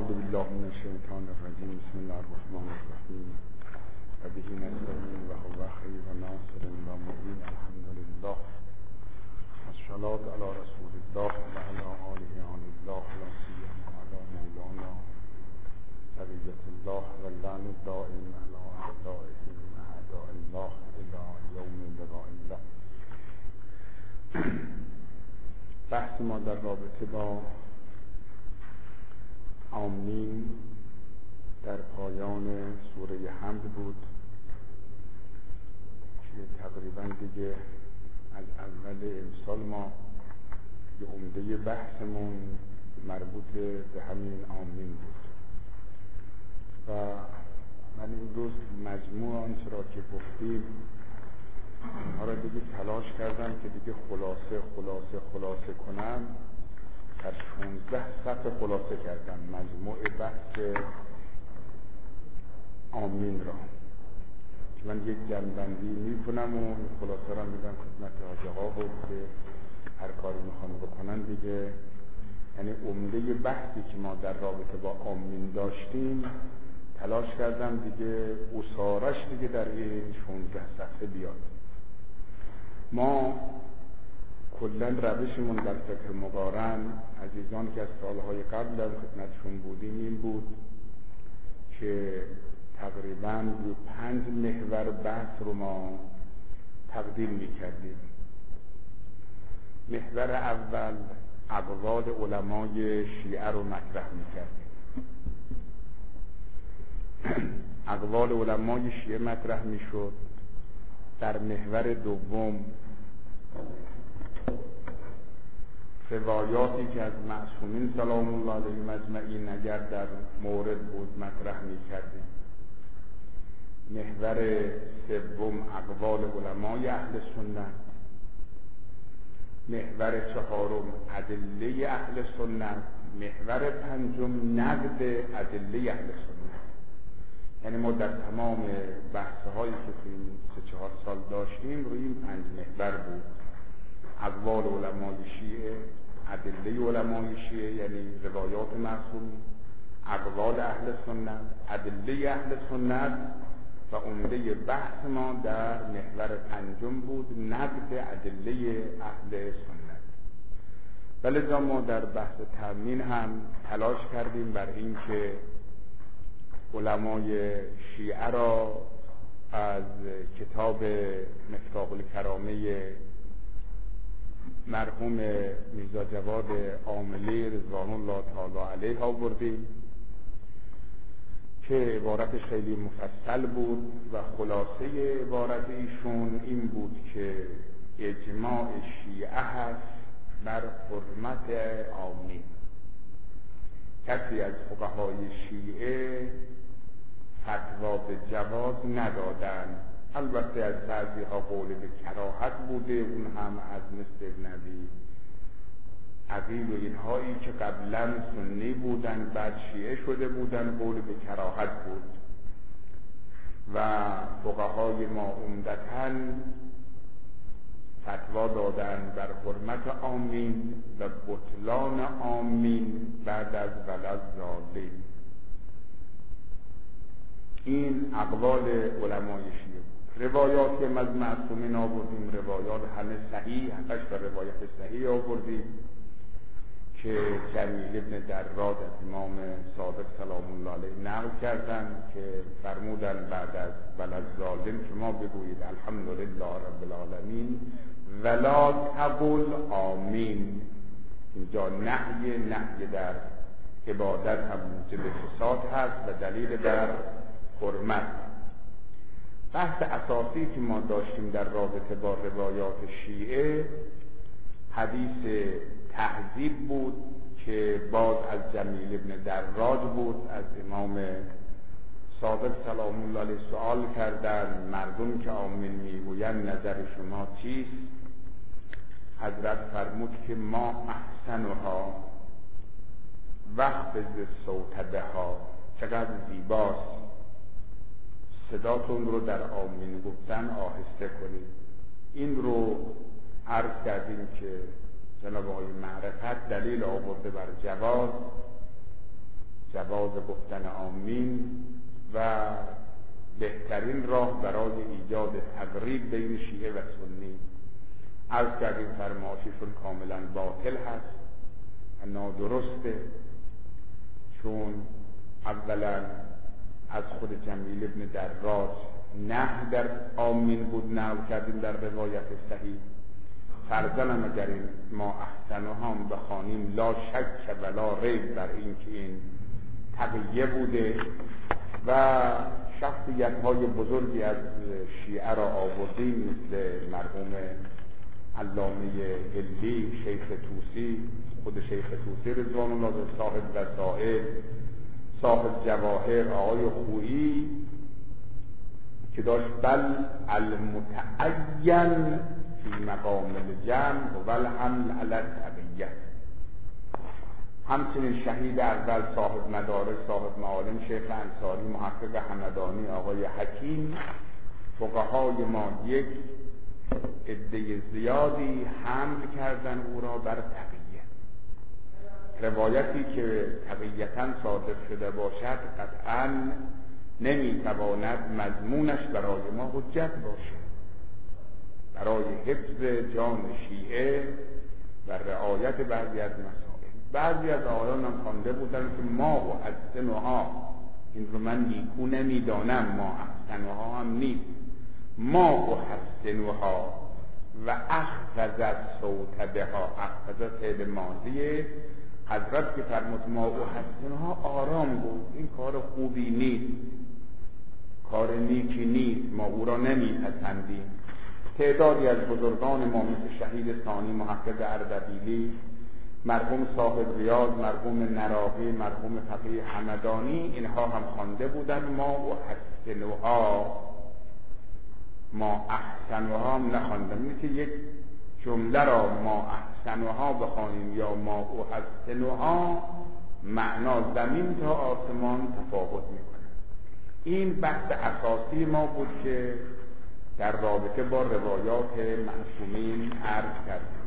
بالله من الشیطان الرجیم. بسم الله الرحمن الرحیم. و به نستعین و هو خیر ناصر و معین. الحمد لله. الصلاة علی رسول الله و علی آله آن الله لا سیما علی مولانا بقیة الله و اللعن الدائم علی اعدائهم اعداء الله الی یوم لقاء الله. بحث ما در رابطه با آمین در پایان سوره حمد بود که تقریبا دیگه از اول امسال ما یه عمده بحثمون مربوط به همین آمین بود و من این روز مجموع آنچه را که گفتیم اونها را دیگه تلاش کردم که دیگه خلاصه کنم. در 16 صفحه خلاصه کردم مجموع بحث آمین را که من یک جنبندی میکنم و خلاصه را میدم خدمت حاج آقا بود که هر کاری میخوان بکنن دیگه. یعنی عمده بحثی که ما در رابطه با آمین داشتیم تلاش کردم دیگه اصارش دیگه در این 16 صفحه بیاد. ما کلا روشمون در فقه مقارن، عزیزان که از سالهای قبل در خدمتشون بودیم، این بود که تقریباً 5 محور بحث رو ما تقدیم می‌کردیم. محور اول اقوال علمای شیعه رو مطرح می‌کردیم. اقوال علمای شیعه مطرح می‌شد. در محور دوم روایاتی که از معصومین سلام الله علیهم اجمعین اگر در مورد بود مطرح می‌کردیم. محور سوم اقوال علمای اهل سنت. محور چهارم ادله اهل سنت. محور پنجم نقد ادله اهل سنت. یعنی ما در تمام بحث‌هایی که تو این 3-4 سال داشتیم روی این 5 محور بود: اقوال علمای شیعه، ادله علمای شیعه یعنی روایات معصوم، اقوال اهل سنت، ادله اهل سنت و عمده بحث ما در محور پنجم بود نقد ادله اهل سنت. ولذا ما در بحث تامین هم تلاش کردیم بر این که علمای شیعه را از کتاب مفتاح الکرامه مرحوم میرزا جواد عاملی رضوان الله تعالی علیه آوردیم که عبارتش خیلی مفصل بود و خلاصه عبارت ایشون این بود که اجماع شیعه هست بر حرمت آمین. کسی از فقهای شیعه فتوا به جواز ندادن. البته از بعضی ها قول به کراهت بوده، اون هم از مثل نبی عقیل و اینهایی که قبلا سنی بودن بعد شیعه شده بودن قول به کراهت بود و فقهای ما عمدتاً فتوا دادن بر حرمت آمین و بطلان آمین بعد از ولضالین. این اقوال علمای شیعه بود. روایات که از معصومین آوردیم روایات همه صحیح، 8 روایت صحیح آوردیم که جمیل ابن دراد از امام صادق سلام الله علیه نقل کردن که فرمودن بعد از ولضالین شما بگویید الحمدلله رب العالمین ولا تقل آمین. اینجا نهی در عبادت هم موجب فساد هست و دلیل در حرمت. بحث اساسی که ما داشتیم در رابطه با روایات شیعه حدیث تهذیب بود که باز از جمیل ابن دراج بود. از امام صادق سلام الله علیه سوال کردن مردم که آمین میگویند نظر شما چیست؟ حضرت فرمود که ما احسنها واخفض الصوت بها، چقدر زیباست صداتون رو در آمین گفتن آهسته کنید. این رو عرض کردیم که جناب آقای معرفت دلیل آورده بر جواز جواز گفتن آمین و بهترین راه برای ایجاد تقریب بین شیعه و سنی. عرض کردیم فرمایششون کاملا باطل هست و نادرسته، چون اولا از خود جمیل ابن دراج نه در آمین بود نقل کردیم در روایت صحیح. فرضاً اگر این ما احسنها هم بخوانیم لا شک ولا ریب بر این که این تقیه بوده و شخصیت‌های بزرگی از شیعه را آوردیم، مثل مرحوم علامه هلی، شیخ طوسی، خود شیخ طوسی رضوان الله، صاحب وسائل، صاحب جواهر، آقای خویی که داشت بل المتعین فی مقام الجمع و الحمل علی التقیه. همچنین شهید اول صاحب مدارک، صاحب معالم، شیخ انصاری، محقق همدانی، آقای حکیم، فقهای ما یک عده زیادی حمل کردن او را بر تقیه. روایتی که تقیتاً صادر شده باشد قطعاً نمیتواند مضمونش برای ما حجت باشد. برای حفظ جان شیعه و رعایت بعضی از مسائل، بعضی از آقایان هم خوانده بودن که ما و احسنها، این رو من نیکو نمیدانم، ما احسنها هم نیست، ما و احسنها و اخفض صوت بها، اخفض فعل ماضیه، حضرت که فرمود ما و احسنها آرام بود، این کار خوبی نیست، کار نیکی نیست، ما او را نمیپسندیم. تعدادی از بزرگان ما مثل شهید ثانی، محقق اردبیلی، مرحوم صاحب ریاض، مرحوم نراقی، مرحوم فقیه همدانی، اینها هم خوانده بودن ما و احسنها، ما احسنها هم نخواندن. مثل یک جمله را ما احسنها بخوانیم یا ما و احسنها، معنا زمین تا آسمان تفاوت میکنه. این بحث اساسی ما بود که در رابطه با روایات معصومین عرض کردیم.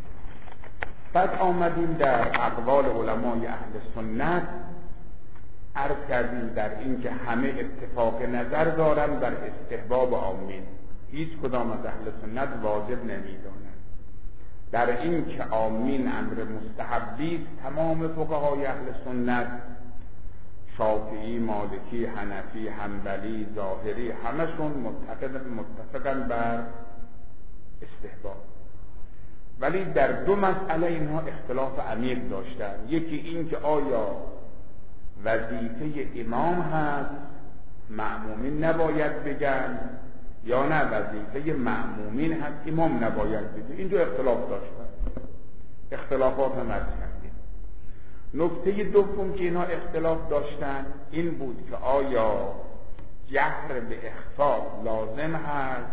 بعد آمدیم در اقوال علمای اهل سنت، عرض کردیم در این که همه اتفاق نظر دارن بر استحباب آمین، هیچ کدام از اهل سنت واجب نمیدانند. در این که آمین امر مستحبی است، تمام فقهای اهل سنت، شافعی، مالکی، حنفی، حنبلی، ظاهری، همشون متفقن بر استحباب. ولی در دو مسئله اینها اختلاف عمیق داشتن. یکی این که آیا وظیفه امام هست مأمومین نباید بگن، یا نه وظیفه مأمومین هست امام نباید بگه. این دو اختلاف داشتن، اختلافات هم از کردیم. نکته دوم که اینها اختلاف داشتن این بود که آیا جهر به اخفا لازم هست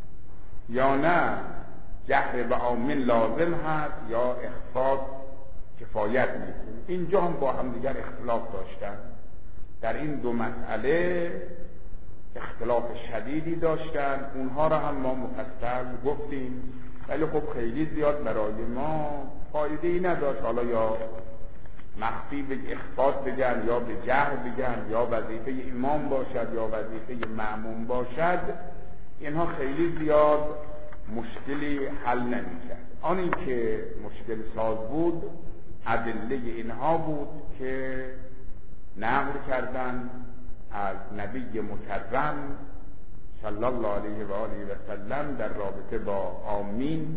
یا نه جهر به آمین لازم هست یا اخفا کفایت میکنه. اینجا هم با هم دیگر اختلاف داشتن. در این دو مسئله اختلاف شدیدی داشتن، اونها را هم ما مفصل گفتیم، ولی خب خیلی زیاد برای ما فایده ای نداشت. حالا یا مخفی به اخفاء بگن یا به جهر بگن، یا وظیفه امام باشد یا وظیفه مأموم باشد، اینها خیلی زیاد مشکلی حل نمی‌کرد. آنی که مشکل ساز بود ادله اینها بود که نقل کردن از نبی مکرم صلی الله علیه و آله و سلم در رابطه با آمین.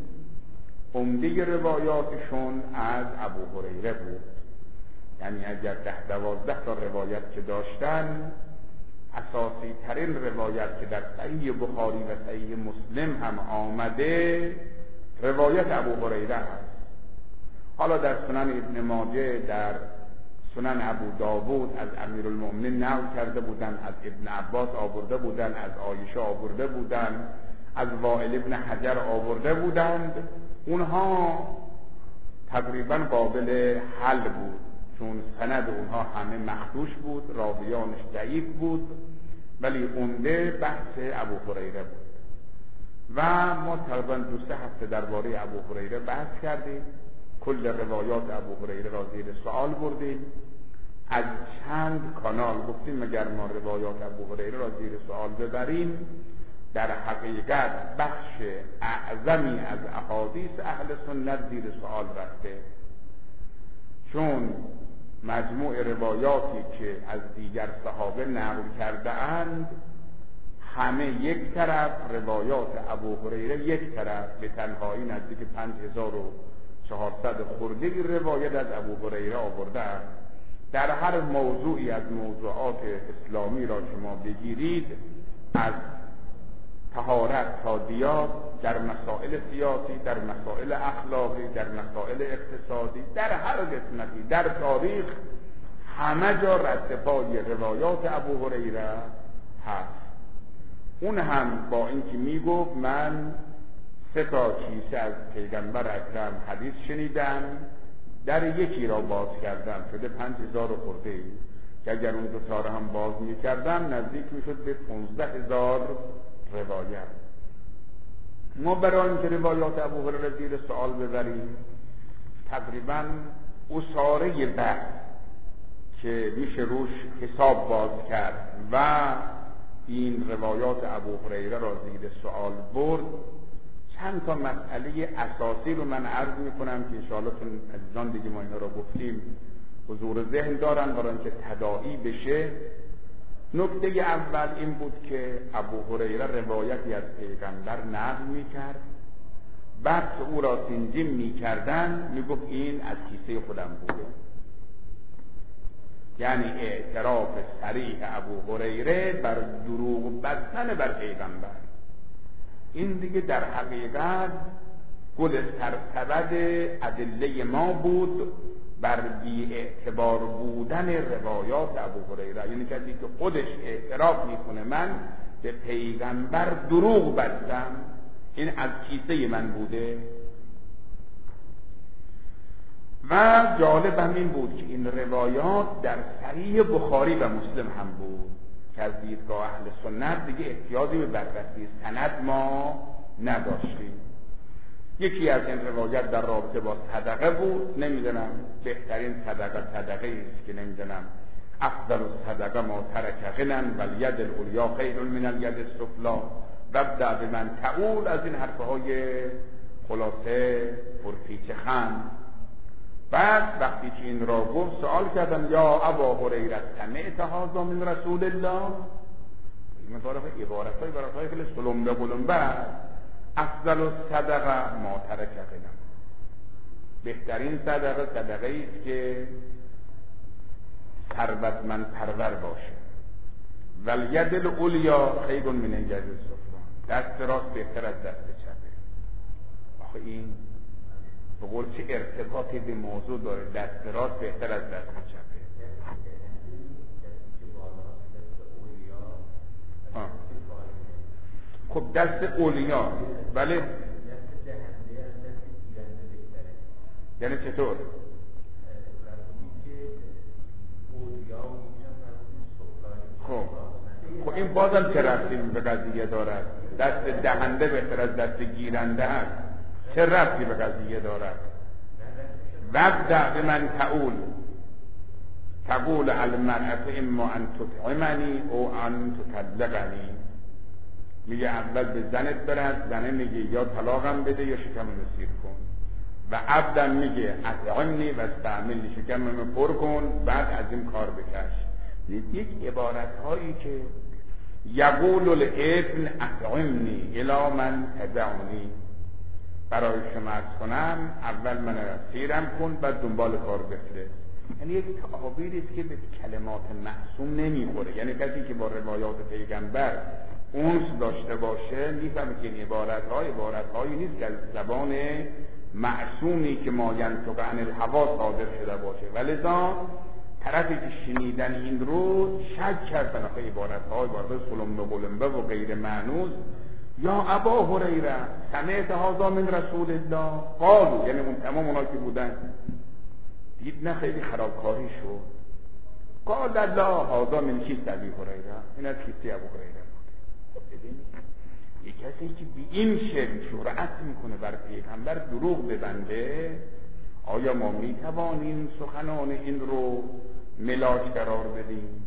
عمده روایاتشون از ابو هریره بود، یعنی اگر 10-12 تا روایت که داشتن، اساسی ترین روایت که در صحیح بخاری و صحیح مسلم هم آمده روایت ابو هریره هست. حالا در سنن ابن ماجه، در سنن ابو داوود از امیرالمؤمنین نقل کرده بودن، از ابن عباس آورده بودن، از عایشه آورده بودن، از وائل ابن حجر آورده بودند. اونها تقریبا قابل حل بود، چون سند اونها همه مخدوش بود، راویانش ضعیف بود، ولی عمده بحث ابو هریره بود. و ما تقریبا 2-3 هفته درباره ابو هریره بحث کردیم، کل روایات ابو هریره را زیر سوال بردیم از چند کانال گفتیم مگر ما روایات ابو هریره را زیر سوال ببریم، در حقیقت بخش اعظمی از احادیث اهل سنت زیر سوال رفته، چون مجموع روایاتی که از دیگر صحابه نقل کرده اند همه یک طرف، روایات ابو هریره یک طرف، به تنهایی نزدیک 5400 خرده‌ای روایت از ابو هریره آوردند. در هر موضوعی از موضوعات اسلامی را شما بگیرید، از طهارت تا دیات، در مسائل سیاسی، در مسائل اخلاقی، در مسائل اقتصادی، در هر قسمتی در تاریخ همه جا رد-پای روایات ابو هریره هست. اون هم با اینکه میگفت من 3 کیسه از پیغمبر اکرم حدیث شنیدم، در یکی را باز کردم شده 5000 خرده‌ای، که اگر اون 2 تا را هم باز میکردم نزدیک میشد به 15000 روایت. ما برای اینکه روایات ابو هریره زیر سوال ببریم، تقریبا اساره بحث که میشه روش حساب باز کرد و این روایات ابو هریره را زیر سوال برد، چند تا مسئله اساسی رو من عرض میکنم که انشاءالله چون عزیزان دیگه ما اینا را گفتیم حضور ذهن دارن برای اینکه تداعی بشه. نکته اول این بود که ابو هریره روایتی از پیغمبر نقل میکرد، بعد که او را تنظیم میکردن میگفت این از کیسه خودم بوده، یعنی اعتراف صریح ابو هریره بر دروغ بستن بر پیغمبر. این دیگه در حقیقت گل سرسبد ادله ما بود بر بی اعتبار بودن روایات ابو هریره. یعنی کسی که خودش اعتراف میکنه من به پیغمبر دروغ بستم، این از کیسه من بوده. و جالب هم این بود که این روایات در صحیح بخاری و مسلم هم بود که از دیدگاه اهل سنت دیگه احتیاجی به بررسی سند ما نداشتیم. یکی از این روایات در رابطه با صدقه بود، نمیدونم بهترین صدقه است که نمیدونم افضل الصدقه ما ترک غنا والید العلیا خیر من الید السفلی وابدأ بمن تعول، از این حرفهای خلاصه پرپیچ خند. بعد وقتی که این را گفت سوال کردم یا ابا هریره سمعت هذا من رسول الله، این عبارتهای خیلی سلمبه بلنبه. افضل الصدقه ما ترک غنا، بهترین صدقه است که ثروتمند پرور باشه. والید العلیا خیر من الید السفلی، دست راست بهتر از دست چپه. آخه این به قول چه ارتباطی به موضوع داره؟ دست راست بهتر از دست چپه. خب دست اولیا، بله. یعنی چطور؟ خب این بازم چه ربطی به قضیه دارد؟ دست دهنده بهتر از دست گیرنده است، چه ربطی به قضیه دارد؟ وابدأ بمن تقول المرأة اما ان تطعمنی او ان تطلقنی. میگه اول به زنت برد، زنه میگه یا طلاقم بده یا شکمم سیر کن. و عبدم میگه اطعمنی و استعملنی، شکمم پر کن بعد از این کار بکش. یک عبارت هایی که یقول الابن اطعمنی الی من تدعنی، برای شما عرض کنم اول من سیرم کن بعد دنبال کار بفرست. یعنی یک تعابیری است که به کلمات معصوم نمیخوره. یعنی کسی که با روایات پیغمبر اونس داشته باشه میفهمه که این عبارتهایی نیست که از زبان معصومی که ما ینطق عن الهوا صادر شده باشه، ولذا طرفی که شنیدن این رو شک کردن آخه عبارتهای سلمبه بلنبه و غیر معنوس. یا ابا هریره سمعت هذا من رسول الله قالوا، یعنی اون تمام اونا که بودن دید نه خیلی خرابکاری شد. قال لا هذا من کیسه ابی هریره، این از کیسه ابو هریره بود. خب ببینید یک کسی که به این شکل جرأت میکنه بر پیغمبر دروغ ببنده، آیا ما میتوانیم سخنان این رو ملاک قرار بدیم؟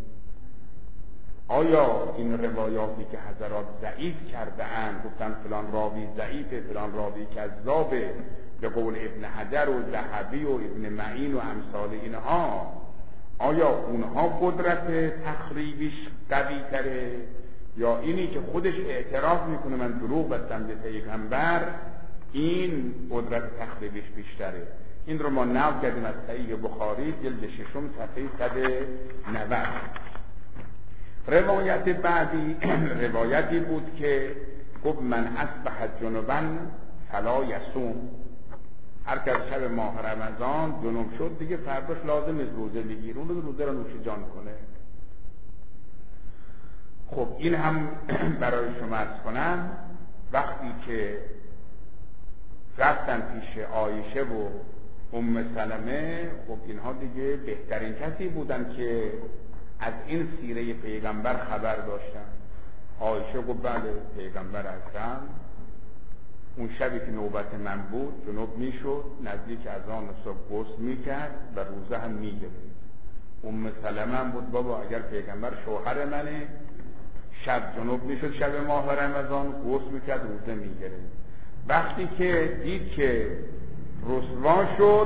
آیا این روایاتی که حضرات ضعیف کرده اند، گفتن فلان راوی ضعیفه، فلان راوی کذابه، به قول ابن حجر و ذهبی و ابن معین و امثال اینها، آیا اونها قدرت تخریبیش قوی تره یا اینی که خودش اعتراف میکنه من دروغ بستم به پیغمبر این قدرت تخریبیش بیشتره؟ این رو ما نقل کردیم از صحیح بخاری جلد 6 صفحه 190. روایت بعدی روایتی بود که گفت من اصبح جنبا فلا یصوم، هر کس شب ماه رمضان جنوب شد دیگه فرداش لازم است روزه بگیره، اون روزه رو نوش جان کنه. خب این هم برای شما عرض کنم وقتی که رفتن پیش عایشه و ام سلمه، خب اینها دیگه بهترین کسی بودن که از این سیره پیغمبر خبر داشتن. عایشه گفت بله پیغمبر هستم، اون شبی که نوبت من بود جنوب میشد، نزدیک اذان صبح غسل میکرد و روزه هم میگرفت. ام سلمه هم بود بابا اگر پیغمبر شوهر منه، شب جنوب میشد شب ماه رمضان غسل میکرد روزه میگرفت. وقتی که دید که رسوا شد،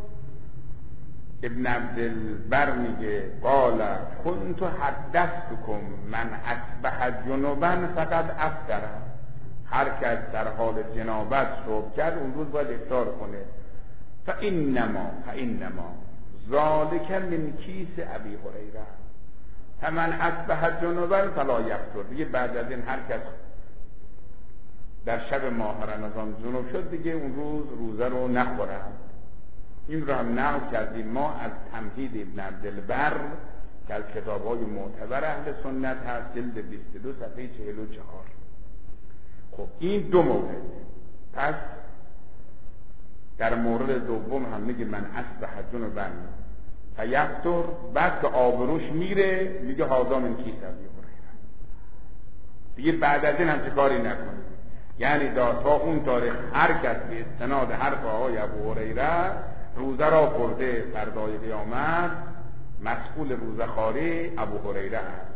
ابن عبدالبر میگه قال كنت حدثتكم من اصبح جنوبا فقد افطر، هر کس در حال جنابت صبح کرد اون روز باید افطار کنه. فانما ذلك من کیس ابی هریره فمن اصبح جنوبا فلا یفطر. دیگه بعد از این هر کس در شب ماه رمضان جنوب شد دیگه اون روز روزه رو نخوره. این رو هم نقل کردیم ما از تمهید ابن عبدالبر که از کتاب‌های معتبر اهل سنت هست، جلد 22 صفحه 44. خب این دو مورد. پس در مورد دوم هم میگه من اصبح جنبا فیفطر، بعد که آبروش میره میگه هذا من کیس ابی هریره، دیگه بعد از این هم چه کاری نکنه. یعنی تا اون تاریخ هر کس به استناد حرف آقای ابو هریره روزه را خورده، فردای قیامت مسئول روزه خواری ابو هریره است.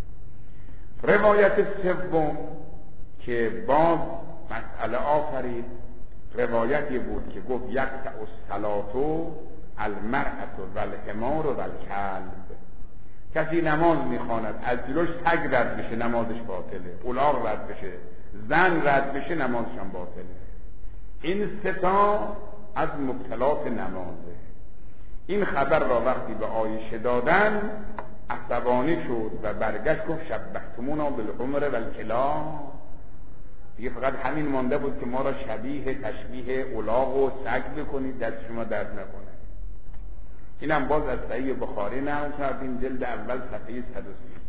روایت سوم که باز مسئله آفرید، روایتی بود که گفت یقطع الصلاة المرأة والحمار والکلب، کسی نماز میخواند از جلوش تگ رد بشه نمازش باطله، الاغ رد بشه، زن رد بشه نمازش هم باطله. این ستا از مبطلات نمازه. این خبر را وقتی به عایشه دادن عصبانی شد و برگشت گفت شبهتمونا بالحمر والکلاب، دیگه فقط همین مانده بود که ما را شبیه تشبیه الاغ و سگ بکنید، دست شما درد نکنه. این هم باز از صحیح بخاری نقل کردیم جلد اول صفحه 130.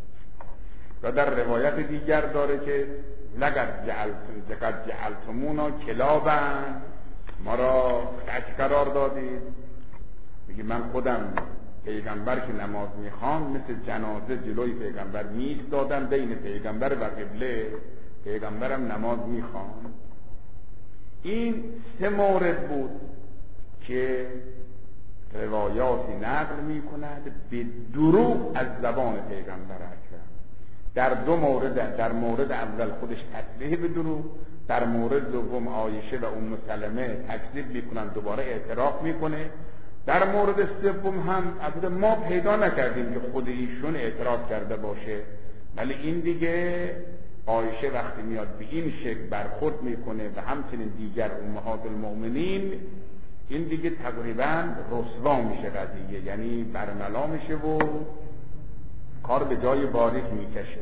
و در روایت دیگر داره که لقد جعلتمونا کلابا، ما را سگ قرار دادید. میگه من خودم پیغمبر که نماز میخوان مثل جنازه جلوی پیغمبر میایستادم بین پیغمبر و قبله، پیغمبرم نماز میخوان. این سه مورد بود که روایاتی نقل میکند به دروغ از زبان پیغمبر اکرم. در مورد اول خودش تصریح به دروغ، در مورد دوم عایشه و ام سلمه تکذیب میکنن، دوباره اعتراف میکنه. در مورد سوم هم البته ما پیدا نکردیم که خود ایشون اعتراف کرده باشه، ولی این دیگه عایشه وقتی میاد به این شکل برخورد میکنه و همچنین دیگر امهات المؤمنین، این دیگه تقریبا رسوا میشه قضیه، یعنی برملا میشه و کار به جای باریک میکشه.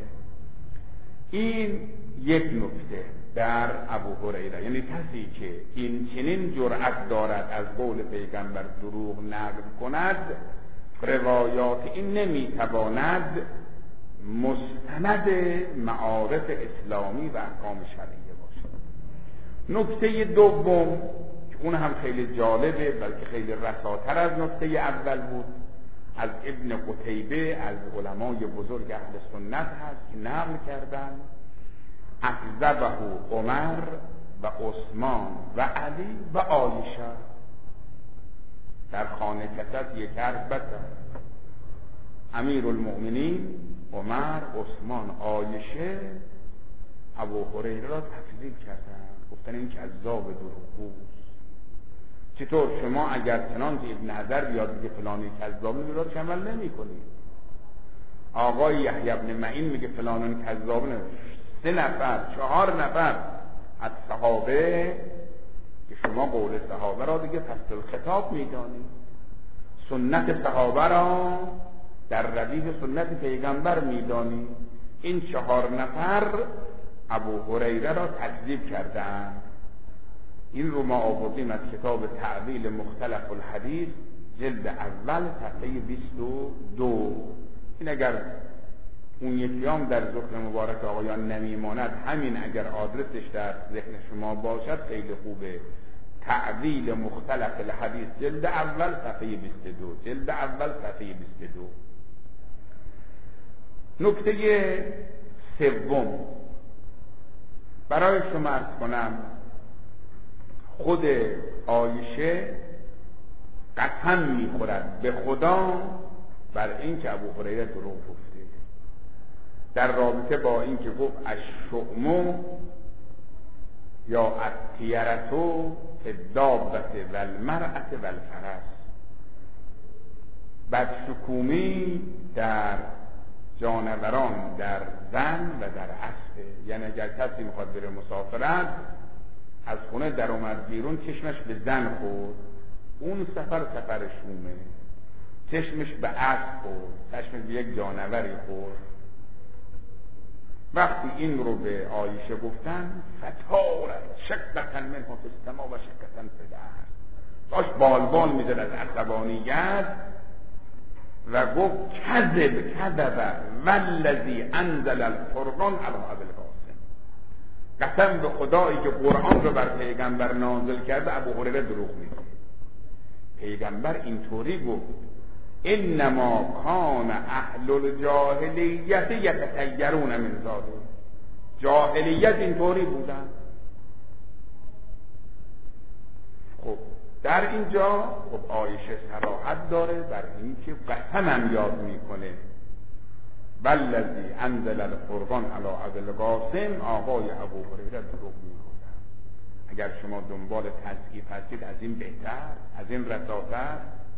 این یک نکته در ابو هریره، یعنی کسی که این چنین جرأت دارد از قول پیغمبر دروغ نقل کند، روایات این نمیتواند مستند معارف اسلامی و احکام شرعیه باشد. نکته دوم که اون هم خیلی جالبه بلکه خیلی رساتر از نکته اول بود، از ابن قتیبه از علمای بزرگ اهل سنت هست که نقل کردن اکذبه عمر و عثمان و علی و عایشه. در خانه کسد یک حرف بزن، امیرالمؤمنین عمر، عثمان، عایشه ابو هریره را تکذیب کردن، گفتن این کذاب دروغگوست. چطور شما اگر چنانچه ابن حجر بیاد میگه فلانی کذابه میراد عمل نمی‌کنید؟ آقای یحیی بن معین میگه فلانان کذابه، 3 نفر 4 نفر از صحابه که شما قول صحابه را دیگه فصل الخطاب میدانید، سنت صحابه را در ردیف سنت پیغمبر میدانید. این 4 نفر ابو هریره را تکذیب کردند. این رو ما آوردیم از کتاب تعویل مختلف الحدیث جلد اول صفحه 22. این اگر اون یکیام در ذکر مبارک آقایان نمیماند، همین اگر آدرسش در ذهن شما باشد خیلی خوبه. تعویل مختلف الحدیث جلد اول صفحه 22. جلد اول صفحه 22. نکته سوم برای شما عرض کنم، خود عایشه قسم میخورد به خدا بر این که ابو هریره دروغ گفته، در رابطه با این که گفت الشؤم یا الطیرة فی الدابة و المرأة و الفرس، بدشکومی در جانوران، در زن و در اسب. یعنی اگر کسی میخواد بره مسافرت، از خونه در اومد بیرون، چشمش به زن خورد، اون سفر شومه. چشمش به اسب خورد، چشمش به یک جانوری خورد. وقتی این رو به عایشه گفتن، فتارت شکتن منه فی السما و شکتن فی الارض، داشت بالبال میزد از عصبانیت و گفت کذب والذی انزل القرآن علی ابوالقاسم، قسم به خدایی که قرآن رو بر پیغمبر نازل کرده، ابو هریره دروغ میگه. پیغمبر اینطوری گفت انما کان اهل الجاهلیت یتطیرون من ذلک، جاهلیت اینطوری بودن. خب در اینجا خب عایشه صراحت داره بر این که قسمم یاد میکنه، والذی انزل القرآن علی ابوالقاسم، آقای ابو هریره دروغ میگفتن. اگر شما دنبال تضعیف هستید، از این بهتر، از این رساتر.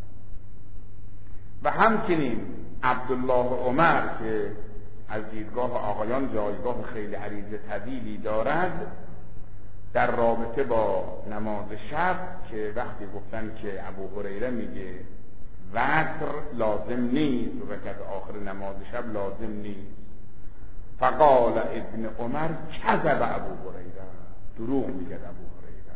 و همچنین عبدالله عمر که از دیدگاه آقایان جایگاه خیلی عریض طویلی دارد، در رابطه با نماز شب که وقتی گفتن که ابو هریره میگه وتر لازم نیست، رکعت آخر نماز شب لازم نیست، فقال ابن عمر کذب ابو هریره، دروغ میگه ابو هریره.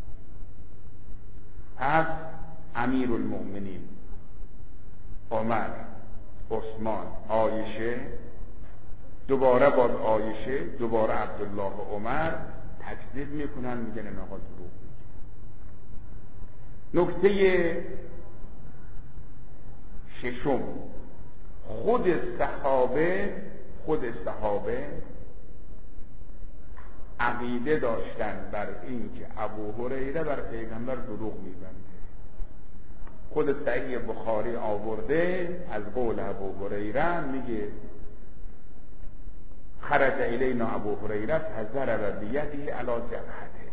از امیرالمؤمنین عمر، عثمان، عایشه، دوباره باز عایشه، دوباره عبدالله عمر تکذیب میکنن، میگن این آقا دروغ میگه. نکته ششم، خود صحابه عقیده داشتن بر این که ابو هریره بر پیغمبر دروغ میبنده. خود صحیح بخاری آورده از قول ابو هریره، میگه خرج الینا ابو هریره فضرب بیده علی جبهته،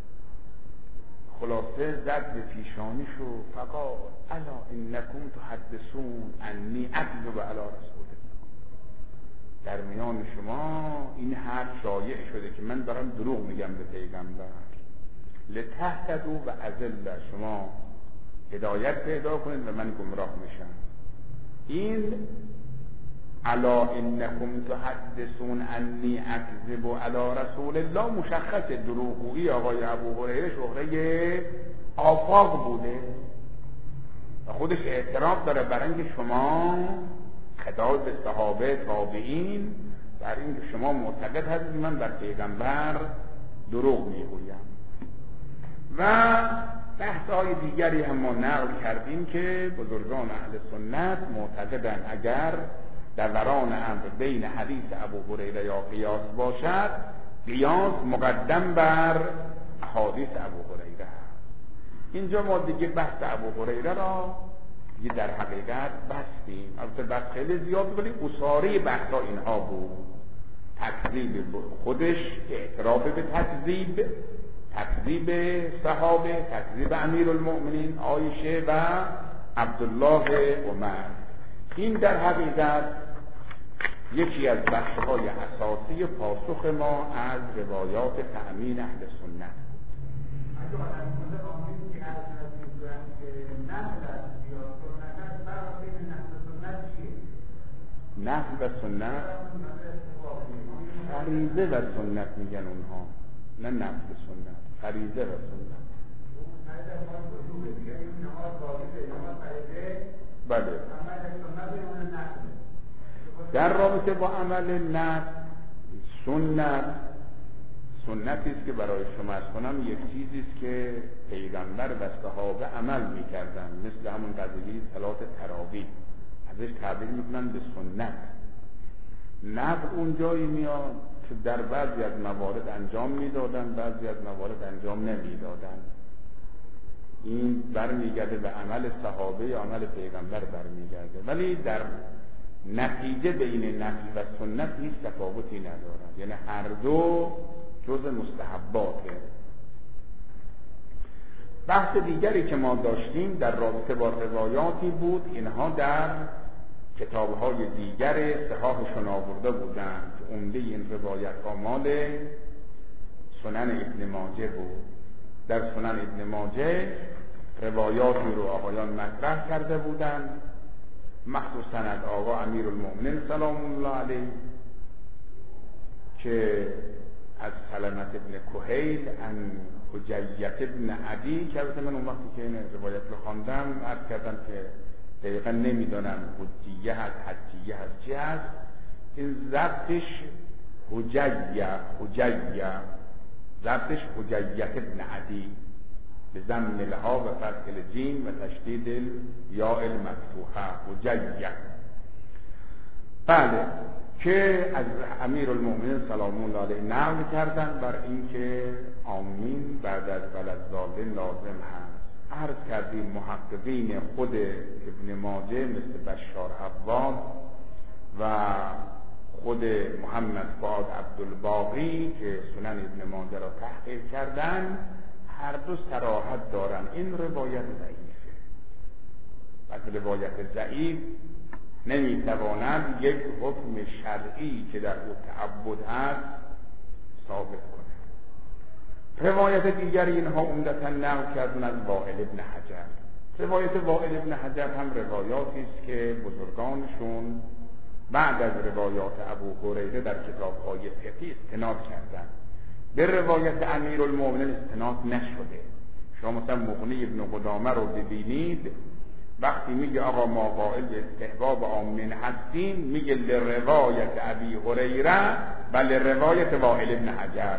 خلاصه زد به پیشانیشو، فقال الا انکم تحدثون انی اکذب علی رسول الله، در میان شما این حرف شایع شده که من دارم دروغ میگم به پیغمبر، لتهتدوا و اذل، شما هدایت پیدا کنید و من گمراه میشم. این الا انکم تحدثون انی اکذب علی رسول الله مشخص دروغگویی آقای ابو هریره شهره آفاق بوده و خودش اعتراف داره بر اینکه شما خطاب به صحابه تابعین بر اینکه شما معتقد هستید من بر پیغمبر دروغ میگویم. و بحث‌های دیگری هم ما نقل کردیم که بزرگان اهل سنت معتقدند اگر دوران امر بین حدیث ابو هریره یا قیاس باشد، قیاس مقدم بر احادیث ابو هریره. اینجا ما دیگه بحث ابو هریره را یه در حقیقت بستیم. البته بس خیلی زیاد، ولی اصاره بحثا اینها بود: تکذیب خودش، اعتراف به تکذیب صحابه، تکذیب امیرالمؤمنین عایشه و عبدالله عمر. این در حقیقت یکی از بخش‌های اساسی پاسخ ما از روایات تأمین اهل سنت. نفل و سنت فریضه و سنت میگن اونها، نه نفل سنت، فریضه و سنت. بله. در رابطه با عمل نفل، سنتی است که برای شما از کنم یک چیزی است که پیغمبر و صحابه عمل میکردن، مثل همون قضیه صلات تراویح ازش تعبیر میکنن به سنت. نفل اون جایی میاد که در بعضی از موارد انجام میدادن، بعضی از موارد انجام نمیدادن. این برمیگرده به عمل صحابه یا عمل پیغمبر برمیگرده، ولی در نتیجه بین نفل و سنت هیچ تفاوتی ندارن، یعنی هر دو جزء مستحباته. بحث دیگری که ما داشتیم در رابطه با روایاتی بود، اینها در کتاب‌های دیگر صحاحشون آورده بودند. عمده این روایت مال سنن ابن ماجه بود. در سنن ابن ماجه روایاتی رو آقایان مطرح کرده بودند، مخصوصاً از آقا امیرالمؤمنین سلام الله علیه که از سلمة ابن کهیل ان حجیت ابن عدی، که البته من اون وقتی که این روایت رو خواندم عرض کردم که دقیقا نمیدانم حجیه هست، حجیه هست، چی هست. این ضبطش ضبطش حجیت ابن عدی به ضم الها و فتح الجیم و تشدید الیاء المفتوحه، حجیه. بله، که از امیرالمؤمنین سلام الله علیه نقل کردن بر اینکه آمین بعد از ولدزاده لازم هست. عرض کردیم محققین خود ابن ماجه مثل بشار عواد و خود محمد فؤاد عبدالباقی که سنن ابن ماجه را تحقیق کردن، هر دو صراحت دارن این روایت ضعیفه. و روایت ضعیف نمیتواند یک حکم شرعی که در او تعبد هست ثابت کنه. روایت دیگر اینها عمدتاً نقل کردن از وائل ابن حجر. روایت وائل ابن حجر هم روایاتی است که بزرگانشون بعد از روایات ابو هریره در کتاب‌های فقهی استناد کردند. به روایت امیرالمؤمنین استناد نشده. شما مثلا مغنی ابن قدامه رو ببینید، وقتی میگه آقا ما قائل به استحباب آمین هستیم، میگه لروایت ابی هریره و لروایت وائل ابن حجر.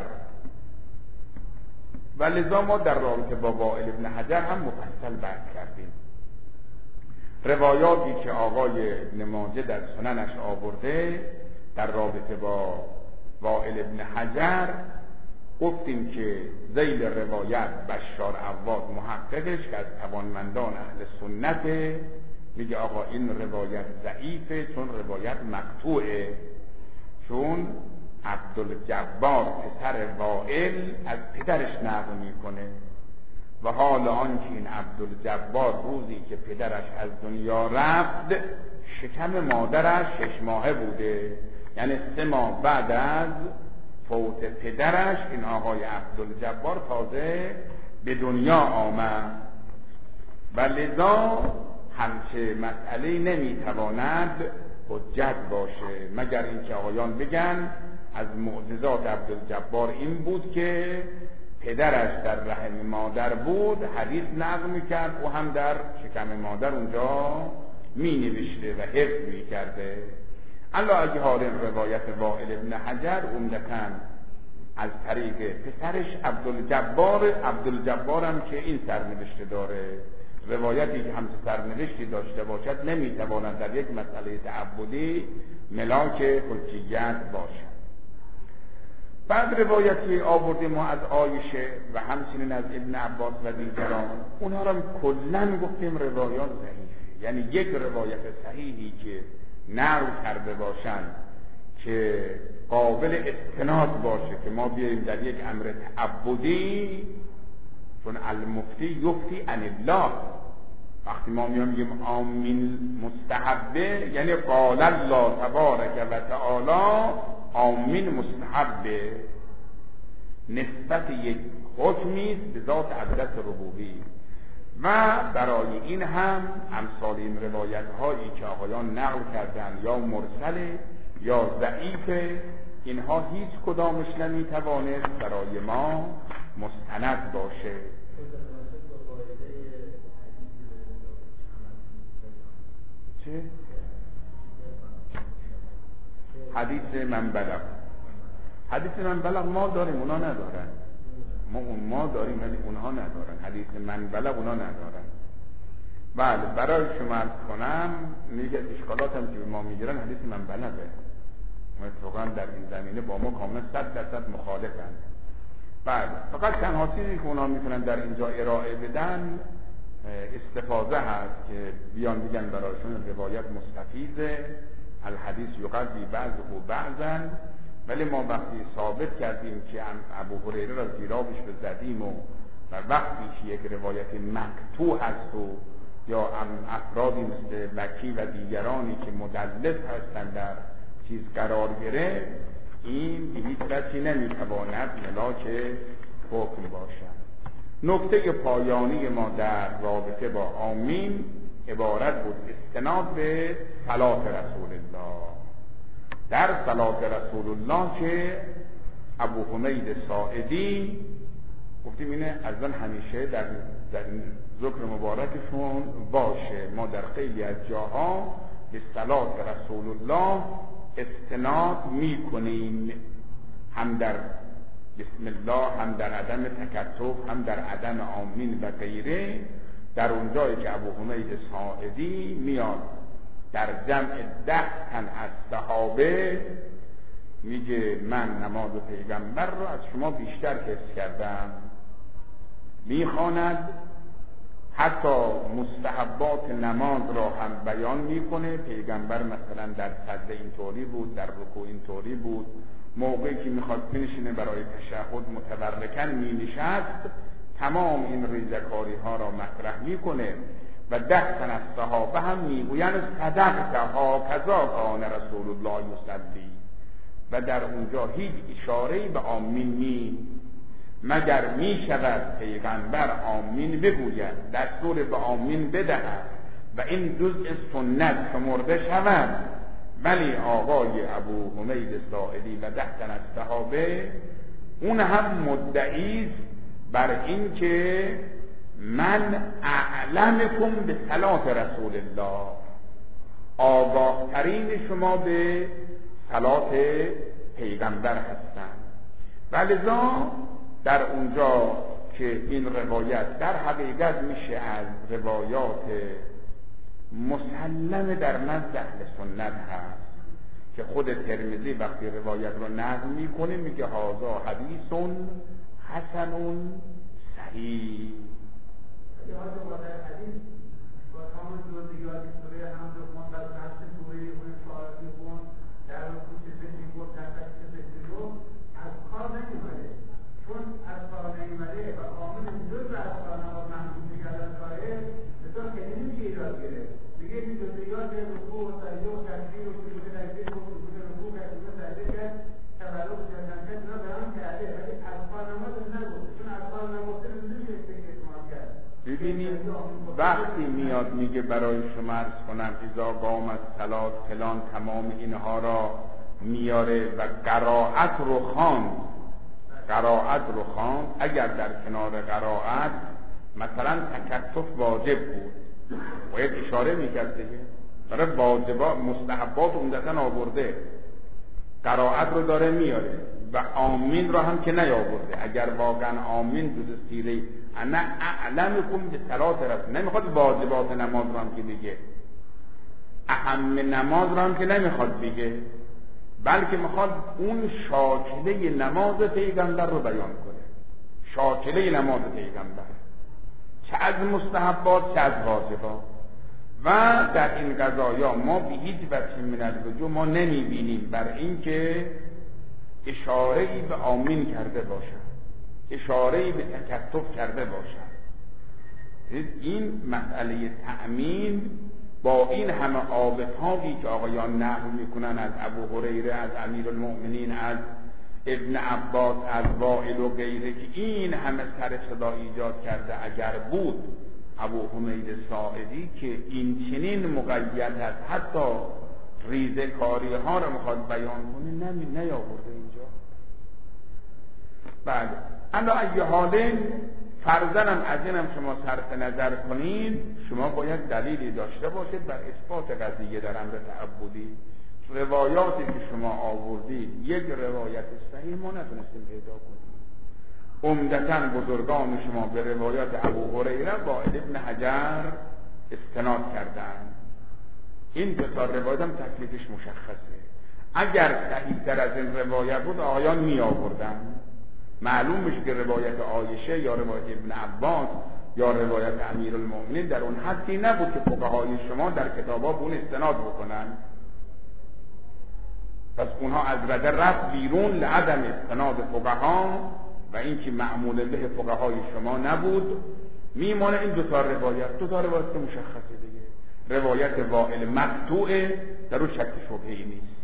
و لذا ما در رابطه با وائل ابن حجر هم مفصل بحث کردیم. روایاتی که آقای ابن ماجه در سننش آورده در رابطه با وائل ابن حجر، گفتیم که ذیل روایت بشار عواد محققش که از توانمندان اهل سنت میگه آقا این روایت ضعیفه چون روایت مقطوعه، چون عبدالجبار پسر وائل از پدرش نقل میکنه و حال آنکه این عبدالجبار روزی که پدرش از دنیا رفت شکم مادرش 6 ماهه بوده، یعنی 3 ماه بعد از فوت پدرش این آقای عبدالجبار تازه به دنیا آمد و لذا همچه مسئله نمیتواند حجت باشه، مگر اینکه آقایان بگن از معجزات عبدالجبار این بود که پدرش در رحم مادر بود، حدیث نقل میکرد و هم در شکم مادر اونجا می نوشته و حفظ میکرده. الا اگه حال روایت وائل ابن حجر عمدتاً از طریق پسرش عبدالجبار هم که این سرنوشته داره، روایتی که هم سرنوشتی داشته باشد نمیتواند در یک مسئله تعبدی ملاک حجیت باشد. بعد روایتی آوردیم ما از عایشه و همچنین از ابن عباس و دیگران، اونها را کلاً گفتیم روایات ضعیفه. یعنی یک روایت صحیحی که نقل کرده باشند که قابل استناد باشه که ما بیاییم در یک امر تعبدی، چون المفتی یفتی عن الله، وقتی ما میگیم آمین مستحبه یعنی قال الله تبارک و تعالی آمین مستحبه، نسبت یک حکمی به ذات عدالت ربوبی. و برای این هم امثال این روایت هایی که آقایان نقل کردن یا مرسله یا ضعیفه، اینها هیچ کدامش نمیتوانست برای ما مستند باشه. چه؟ حدیث من بلغ، حدیث من بلغ ما داریم اونا ندارن، ما داریم ولی اونها ندارن. حدیث من بلغ اونا ندارن. بله برای شما عرض کنم میگه اشکالات هم که به ما میگیرن حدیث من بلغه، اتفاقا در این زمینه با ما کاملا 100% مخالفن. بله فقط تنها چیزی که اونا میتونن در اینجا ارائه بدن استفاضه هست که بیان بگن برایشون روایت مستفیضه، الحدیث یقضی بعضه بعضا، ولی ما وقتی ثابت کردیم که ابو هریره را زیرابش به زدیم و وقتی که یک روایت مقطوع هست و یا افرادی مثل وکی و دیگرانی که مدلس هستند در چیز قرار گرفت، این به هیچ وجهی نمیتواند ملاک حکم باشد. نکته پایانی ما در رابطه با آمین عبارت بود استناد به صلات رسول الله. در صلات رسول الله که ابو حمید ساعدی گفتیم اینه از آن همیشه در ذکر مبارکشون باشه. ما در خیلی از جاها به صلات رسول الله استناد می کنیم، هم در بسم الله، هم در عدم تکتف، هم در عدم آمین و غیره. در اونجایی که ابو حمید ساعدی میاد در جمع 10 تن از صحابه میگه من نماز پیغمبر رو از شما بیشتر حفظ کردم، میخواند حتی مستحبات نماز را هم بیان میکنه. پیغمبر مثلا در سجده اینطوری بود، در رکوع اینطوری بود، موقعی که میخواد بنشینه برای تشهد متورکن مینشست، تمام این ریزکاری ها را مطرح میکنه و 10 تن از صحابه هم میگویند صدقت هاکذا کان رسول الله یصلی، و در اونجا هیچ اشاره‌ای به آمین نیست مگر می شود پیغمبر آمین بگوید، دستور به آمین بدهد و این جزء سنت شمرده شود. ولی آقای ابو حمید ساعدی و 10 تن از صحابه اون هم مدعی بر این که من اعلمکم به صلات رسول الله، آگاه ترین شما به صلات پیغمبر هستند. ولذا در اونجا که این روایت در حقیقت میشه از روایات مسلم در نزد اهل سنت هست که خود ترمذی وقتی روایت رو نقل میکنه میگه هذا حدیث حسن صحیح. چون از کار نیمده و آمین جز از کار نماز محمود میگردن کاره بسیار که نمیشه ایراد گرفت. میگه این جزئیات رکوع و سجده و تکبیر و سجود تکبیر و سجود رکوع و سجود سجده کرد، تولد و جزنده اینا بیان کرده، ولی از کار نماز نگفته. چون از کار نگفته نمیشه به اعتماد کرد. ببینید وقتی میاد میگه برای شما عرض کنم اذا قامت صلات فلان، تمام اینها را میاره و قرائت رو خواند. اگر در کنار قرائت مثلا تکتف واجب بود باید اشاره میکرد دیگه، برای واجبات مستحبات عمدتاً آورده، قرائت رو داره میاره و آمین رو هم که نیاورده. اگر واقعا آمین جز سیره انا اعلمکم به صلات رسول، نمیخواد واجبات نماز رو هم که بگه، اهم نماز رو هم که نمیخواد بگه، بلکه میخواد اون شاکله نماز پیغمبر رو بیان کنه. شاکله نماز پیغمبر چه از مستحبات چه از واجبات. و در این قضایا ما به هیچ وجه من الوجوه ما نمیبینیم بر این که اشاره‌ای به آمین کرده باشد، اشاره‌ای به تکتف کرده باشد. این مسئله تأمین با این همه آبتابی که آقایان نقل میکنن از ابو هریره، از امیرالمؤمنین، از ابن عباس، از وائل و غیره که این همه سر صدا ایجاد کرده، اگر بود ابو حمید ساعدی که این چنین مقید است حتی ریزه کاری ها رو میخواد بیان کنه نیاورده اینجا. بله اما ای حالین فرضاً از اینم شما صرف نظر کنید، شما باید دلیلی داشته باشید بر اثبات قضیه در امر تعبدی. روایاتی که شما آوردید یک روایت صحیح ما نتونستیم پیدا کنیم. عمدتاً بزرگان شما به روایات ابو هریره وائل ابن حجر استناد کردند. این دو تا روایت هم تکلیفش مشخصه. اگر صحیح تر از این روایت بود آیان می آوردن، معلوم میشه که روایت عایشه یا روایت ابن عباس یا روایت امیرالمؤمنین در اون حدی نبود که فقهای شما در کتابا به اون استناد بکنن. پس اونها از رده رفت بیرون لعدم استناد فقها و این که معمول به فقهای شما نبود. میمونه این دو تا روایت که مشخصه دیگه. روایت وائل مقطوعه، در اون شک شبهه‌ای نیست.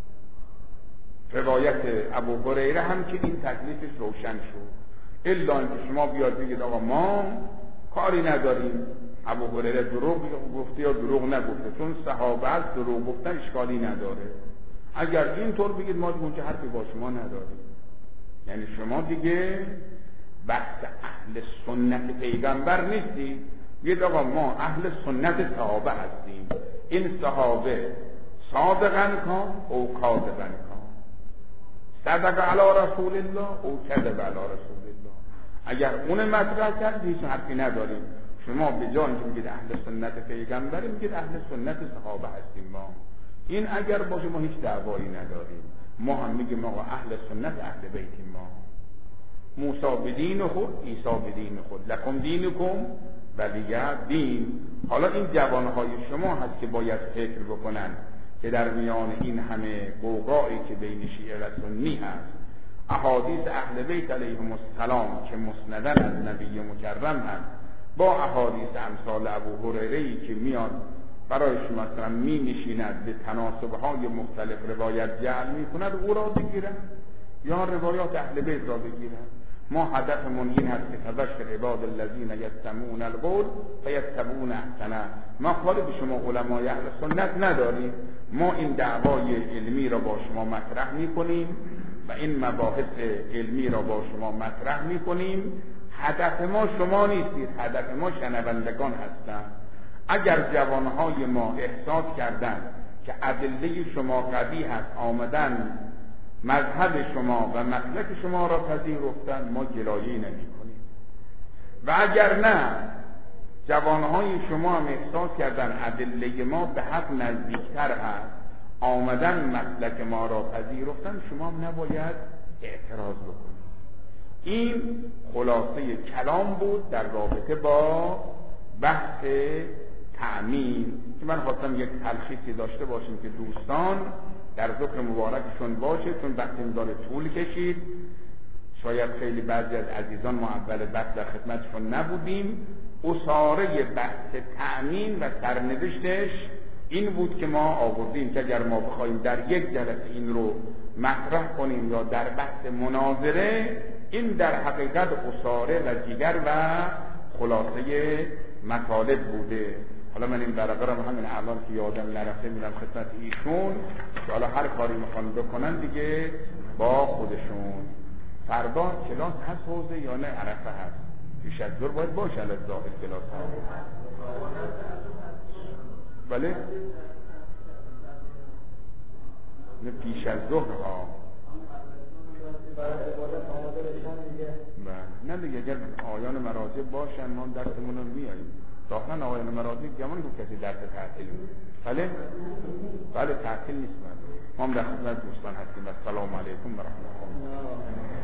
روایت ابو هریره هم که این تکلیفش روشن شد، الا اینکه شما بیاد بگید آقا ما کاری نداریم ابو هریره دروغ گفته یا دروغ نگفته، چون صحابه از دروغ گفتن اشکالی نداره. اگر اینطور بگید ما دیگه حرفی با شما نداریم. یعنی شما دیگه بحث اهل سنت پیغمبر نیستید، بگید آقا ما اهل سنت صحابه هستیم، این صحابه صادقن کان او کاذبن کان، صدق علی رسول الله او کذب علی رسول الله. اگر اون مطرح کرد هیچ حرفی نداریم. شما به جای اینکه میگید اهل سنت پیغمبر میگید اهل سنت صحابه هستیم ما. این اگر باشه ما هیچ دعوایی نداریم. ما هم میگیم آقا اهل سنت اهل بیتیم ما. موسی بدین خود، عیسی بدین خود، لکم دینکم ولی دین. حالا این جوانهای شما هست که باید فکر بکنن که در میان این همه قوقایی که بین شیعه و سنی هست، احادیث اهل بیت علیهم السلام که مسندن از نبی مکرم هست با احادیث امثال ابو هریره‌ای که میاد برای شما مثلا می نشیند به تناسب‌های مختلف روایت جعل می‌کند، او را بگیرن یا روایات اهل بیت را بگیرن. ما هدفمون این هست که فبشر عباد الذین یستمعون القول فیتبعون احسنه. ما کاری به شما علمای اهل سنت نداریم. ما این دعوای علمی را با شما مطرح می‌کنیم و این مباحث علمی را با شما مطرح می‌کنیم. هدف ما شما نیستید، هدف ما شنوندگان هستند. اگر جوانهای ما احساس کردند که ادله شما قوی هست، آمدن مذهب شما و مسلک شما را پذیرفتن، ما گلایه‌ای نمی‌کنیم. و اگر نه جوانهای شما هم احساس کردن ادله ما به حق نزدیکتر هست، آمدن مسلک ما را پذیرفتن، شما هم نباید اعتراض بکنید. این خلاصه کلام بود در رابطه با بحث تأمین که من خواستم یک تلخیصی داشته باشیم که دوستان در ذکر مبارکشون باشه، چون بحث این داره طول کشید. شاید خیلی بعضی از عزیزان ما اول بحث در خدمتشون نبودیم. اساره بحث تأمین و سرنوشتش این بود که ما آوردیم که اگر ما بخوایم در یک جلسه این رو مطرح کنیم یا در بحث مناظره، این در حقیقت اساره و جگر و خلاصه مطالب بوده. حالا من این برقه را همین الان که یادم نرفته میرم خدمت ایشون که حالا هر کاری میخوان بکنن دیگه با خودشون. فردا کلاس هست حوزه یا نه عرفه هست؟ پیش از ظهر باید باشه از ظاهر کلاس هست. بله؟ نه پیش از ظهر ها. نه دیگه اگر آیان مراجع باشن ما درسمون رو میاریم. داخل آیان مراجع گمان که کسی درس تعطیل میده. بله تعطیل نیست. ما هم در خدمت دوستان هستیم. السلام علیکم و رحمت الله.